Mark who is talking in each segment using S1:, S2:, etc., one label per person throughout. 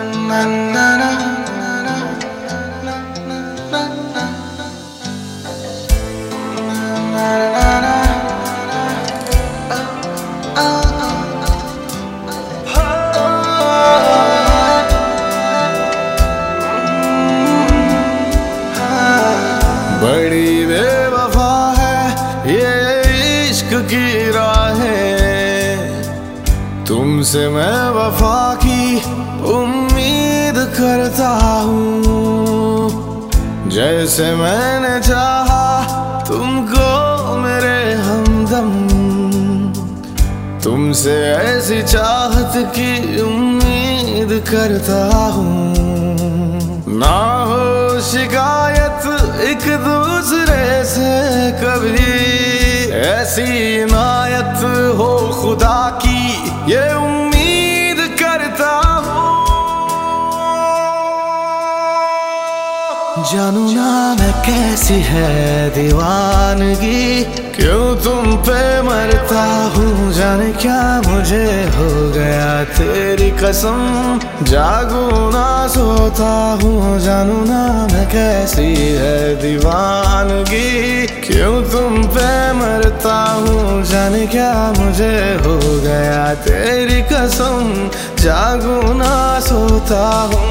S1: बड़ी बेवफा है ये इश्क की राहें, तुमसे मैं वफा की उम्मीद करता हूँ। जैसे मैंने चाहा तुमको मेरे हमदम, तुमसे ऐसी चाहत की उम्मीद करता हूँ। ना हो शिकायत एक दूसरे से कभी, ऐसी इनायत हो खुदा की ये उम्मीद करता हूँ। जानू ना मैं कैसी है दीवानगी, क्यों तुम पे मरता हूँ। जाने क्या मुझे हो गया तेरी कसम, जागू ना सोता हूँ। जानू ना मैं कैसी है दीवानगी, क्यों तुम पे मरता हूँ। जाने क्या मुझे हो गया तेरी कसम, जागू ना सोता हूँ।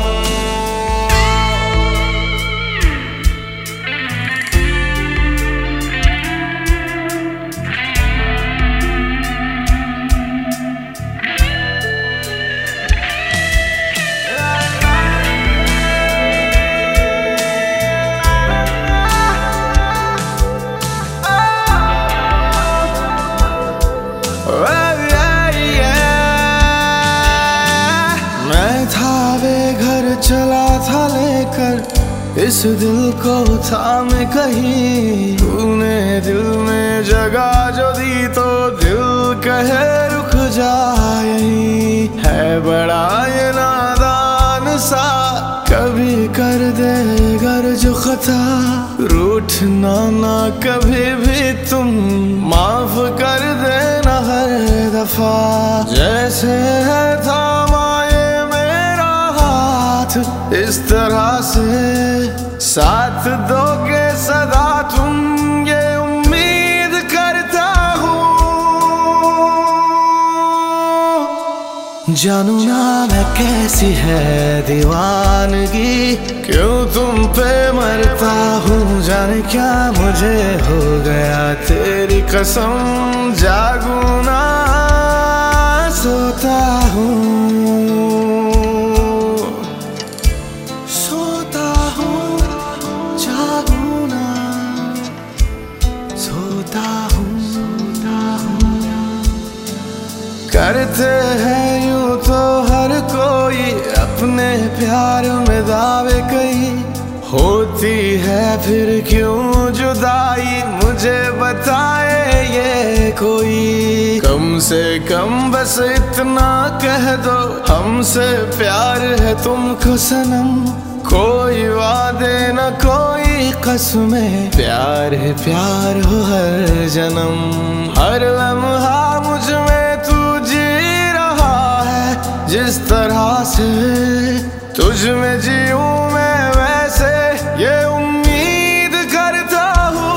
S1: मैं था बेघर चला था लेकर इस दिल को थाम कहीं, तूने दिल में जगह जो दी तो दिल कहे रुक जाए। है बड़ा ये नादान सा, कभी कर दे गर जो खता, रूठना ना कभी भी तुम, माफ कर देना हर दफा। जैसे है थामा ये मेरा हाथ, इस तरह से साथ दोगे सदा तुम, ये उम्मीद करता हूँ। जानू ना मैं कैसी है दीवानगी, क्यों तुम पे मरता हूँ। जाने क्या मुझे हो गया तेरी कसम, जागू ना सोता हूँ। सोता हूँ, जागू ना सोता हूँ। करते हैं यूं तो हर कोई अपने प्यार में दावे कई, होती है फिर क्यों जुदाई, मुझे बताए ये कोई। कम से कम बस इतना कह दो, हमसे प्यार है तुमको सनम। कोई वादे न कोई कसमें, प्यार है प्यार हो हर जन्म। हर लम्हा मुझ में तू जी रहा है, जिस तरह से तुझ में जीऊं मैं वैसे, ये उम्मीद करता हूँ।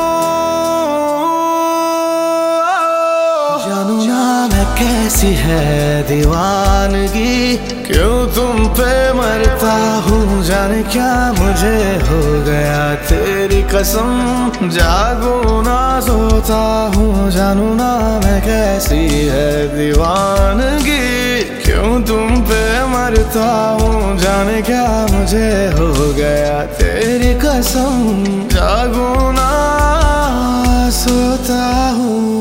S1: जानू ना मैं कैसी है दीवानगी, क्यों तुम पे मरता हूँ। जाने क्या मुझे हो गया तेरी कसम, जागू ना सोता हूँ। जानू ना मैं कैसी है दीवानगी, क्यों तुम पे मरता हूँ। जाने क्या मुझे हो गया तेरी कसम, जागू ना सोता हूँ।